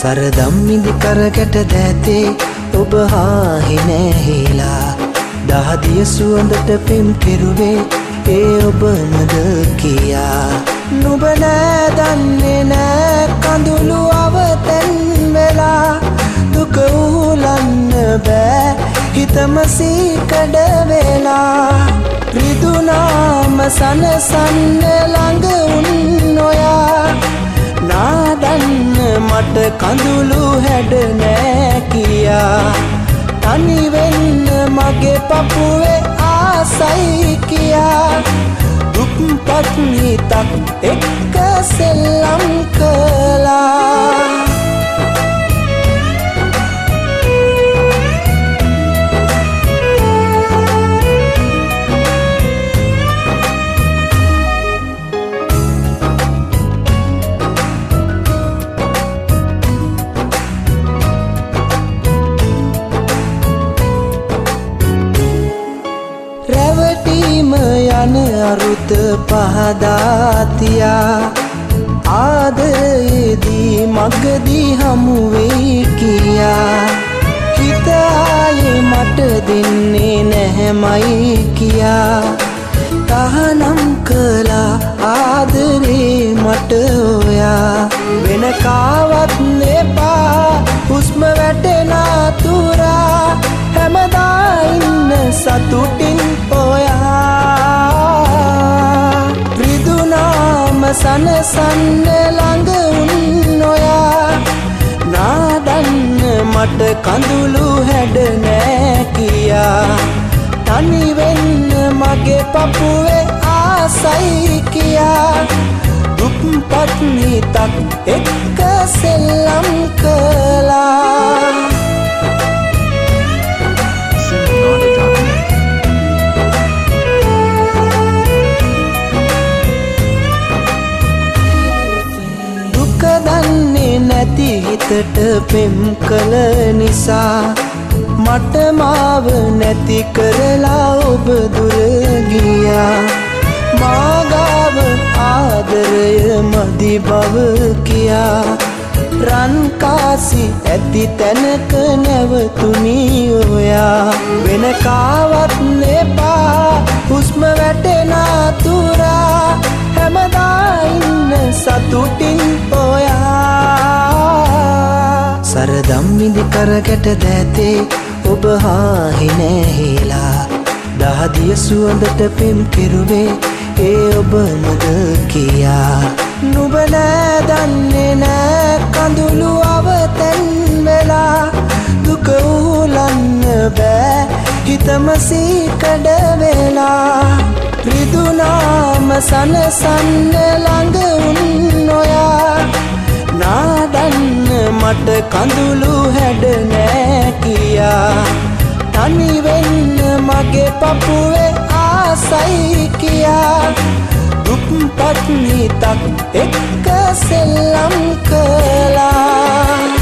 සරදම් ඉදි කරකට දැතේ ඔබ හාහි නැහිලා දහදිය සුවඳට පෙම් කෙරුවේ ඒ ඔබමද කියා නුඹ නෑ දන්නේ නෑ කඳුළු අවතැන් වෙලා දුක උහුලන්න බෑ හිතම සීකඩ වෙලා රිදුනාම සනසන්න ළඟ උන් ඔයා නාදන්න මට කඳුළු හැඩ නෑ කියා තනි වෙන්න මගේ පපුවේ ආසයි කියා දුක්පත් හිතක් එක්ක සෙල්ලම් කළා යන අරුත පහදාතියා ආදරයේදී මගදී හමු වෙයි කියා හිත ආයේ මට දෙන්නේ නැහැමයි කියා තහනම් කළා ආදරේ මට ඔයා වෙන කාවත් නෙපා හුස්ම වැටෙන තුරා හැමදා ඉන්න සතුටින් ඔයා රිදුනාම සනසන්න ළඟ උන් ඔයා නාදන්න මට කඳුළු හැඩ නෑ කියා තනි වෙන්න මගේ පපුවේ ආසයි කියා දුක්පත් හිතක් එක්ක සෙල්ලම් කළා දන්නේ නැති හිතට පෙම් කළ නිසා මට මාව නැති කරලා ඔබ දුර ගියා මාගාව ආදරය මදි බව කියා රන් කාසි ඇති තැනක නැවතුනි ඔයා වෙන කාවත් නෙපා හුස්ම වැටෙන තුරා හැමදා ඉන්න සතුටින් ඔයා සරදම් ඉදි කරකට දැතේ ඔබ හාහි නැහිලා දහදිය සුවඳට පෙම් කෙරුවේ ඒ ඔබමද කියා නුඹ නෑ දන්නේ නෑ කඳුළු අවතැන් වෙලා දුක උහුලන්න බෑ හිතම සීකඩ වෙලා රිදුනාම සනසන්න ළඟ උන් ඔයා නාදන්න මට කඳුළු හැඩ නෑ කියා තනි වෙන්න මගේ පපුවේ ආසයි කියා දුක්පත් හිතක් එක්ක සෙල්ලම් කළා